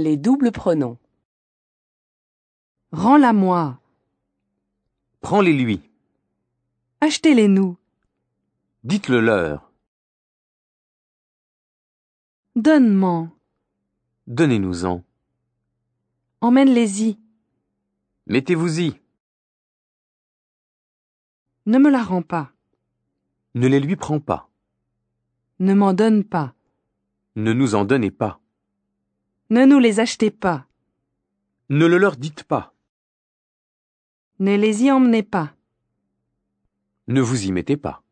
Les doubles pronoms. Rends-la-moi. Prends-les-lui. Achetez-les-nous. Dites-le leur. Donne-m'en. Donnez-nous-en. Emmène-les-y. Mettez-vous-y. Ne me la rends pas. Ne les lui prends pas. Ne m'en donne pas. Ne nous en donnez pas. Ne nous les achetez pas. Ne le leur dites pas. Ne les y emmenez pas. Ne vous y mettez pas.